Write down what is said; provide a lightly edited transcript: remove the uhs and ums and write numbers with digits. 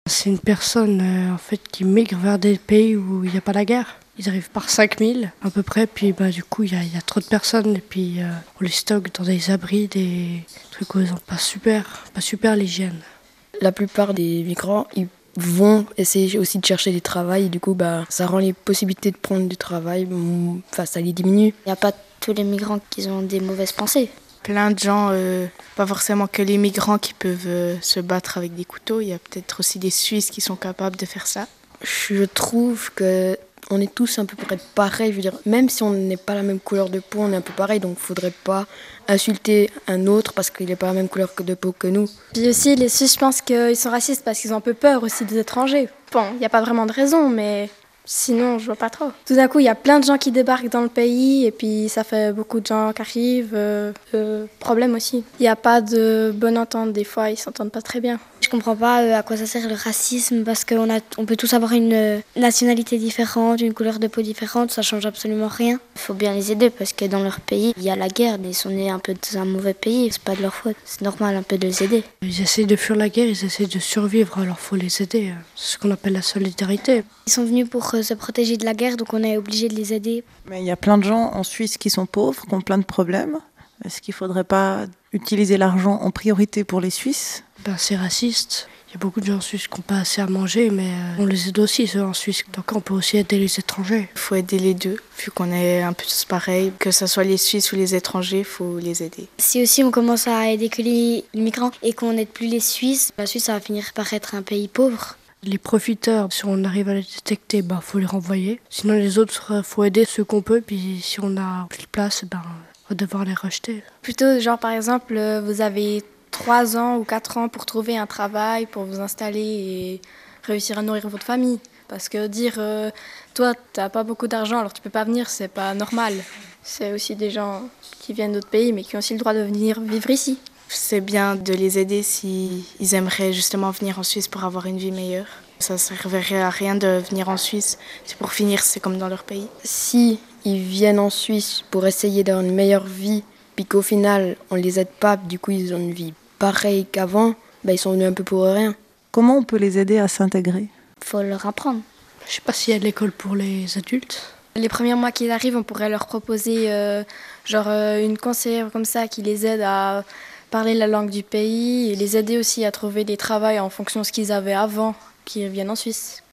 C'est une personne en fait qui migre vers des pays où il n'y a pas la guerre. Ils arrivent par 5000 à peu près, puis du coup il y a trop de personnes et puis on les stocke dans des abris, des trucs où ils ont pas super l'hygiène. La plupart des migrants, ils vont essayer aussi de chercher du travail et du coup ça rend les possibilités de prendre du travail, ça les diminue. Il n'y a pas tous les migrants qui ont des mauvaises pensées. Plein de gens, pas forcément que les migrants qui peuvent se battre avec des couteaux, il y a peut-être aussi des Suisses qui sont capables de faire ça. Je trouve que on est tous à peu près pareils, je veux dire, même si on n'est pas la même couleur de peau, on est un peu pareil, donc il ne faudrait pas insulter un autre parce qu'il n'est pas la même couleur de peau que nous. Puis aussi, les Suisses, je pense qu'ils sont racistes parce qu'ils ont un peu peur aussi des étrangers. Bon, il n'y a pas vraiment de raison, mais sinon, je vois pas trop. Tout d'un coup, il y a plein de gens qui débarquent dans le pays et puis ça fait beaucoup de gens qui arrivent. Problème aussi. Il n'y a pas de bonne entente, des fois, ils s'entendent pas très bien. Je comprends pas à quoi ça sert le racisme parce qu'on peut tous avoir une nationalité différente, une couleur de peau différente, ça change absolument rien. Il faut bien les aider parce que dans leur pays, il y a la guerre, ils sont nés un peu dans un mauvais pays, c'est pas de leur faute. C'est normal un peu de les aider. Ils essaient de fuir la guerre, ils essaient de survivre, alors faut les aider. C'est ce qu'on appelle la solidarité. Ils sont venus pour se protéger de la guerre, donc on est obligé de les aider. Mais il y a plein de gens en Suisse qui sont pauvres, qui ont plein de problèmes. Est-ce qu'il ne faudrait pas utiliser l'argent en priorité pour les Suisses ? C'est raciste. Il y a beaucoup de gens en Suisse qui n'ont pas assez à manger, mais on les aide aussi, ceux en Suisse. Donc on peut aussi aider les étrangers. Il faut aider les deux, vu qu'on est un peu tous pareils. Que ce soit les Suisses ou les étrangers, il faut les aider. Si aussi on commence à aider que les migrants et qu'on n'aide plus les Suisses, la Suisse ça va finir par être un pays pauvre. Les profiteurs, si on arrive à les détecter, faut les renvoyer. Sinon les autres, faut aider ceux qu'on peut. Puis si on n'a plus de place, on va devoir les rejeter. Plutôt, genre par exemple, vous avez 3 ans ou 4 ans pour trouver un travail, pour vous installer et réussir à nourrir votre famille. Parce que dire, toi, t'as pas beaucoup d'argent, alors tu peux pas venir, c'est pas normal. C'est aussi des gens qui viennent d'autres pays, mais qui ont aussi le droit de venir vivre ici. C'est bien de les aider s'ils aimeraient justement venir en Suisse pour avoir une vie meilleure. Ça ne servirait à rien de venir en Suisse, c'est pour finir, c'est comme dans leur pays. Si ils viennent en Suisse pour essayer d'avoir une meilleure vie, puis qu'au final, on ne les aide pas, du coup ils ont une vie pareille qu'avant, ils sont venus un peu pour rien. Comment on peut les aider à s'intégrer ? Il faut leur apprendre. Je sais pas s'il y a de l'école pour les adultes. Les premiers mois qu'ils arrivent, on pourrait leur proposer une conseillère comme ça qui les aide à parler la langue du pays et les aider aussi à trouver des travails en fonction de ce qu'ils avaient avant qu'ils viennent en Suisse.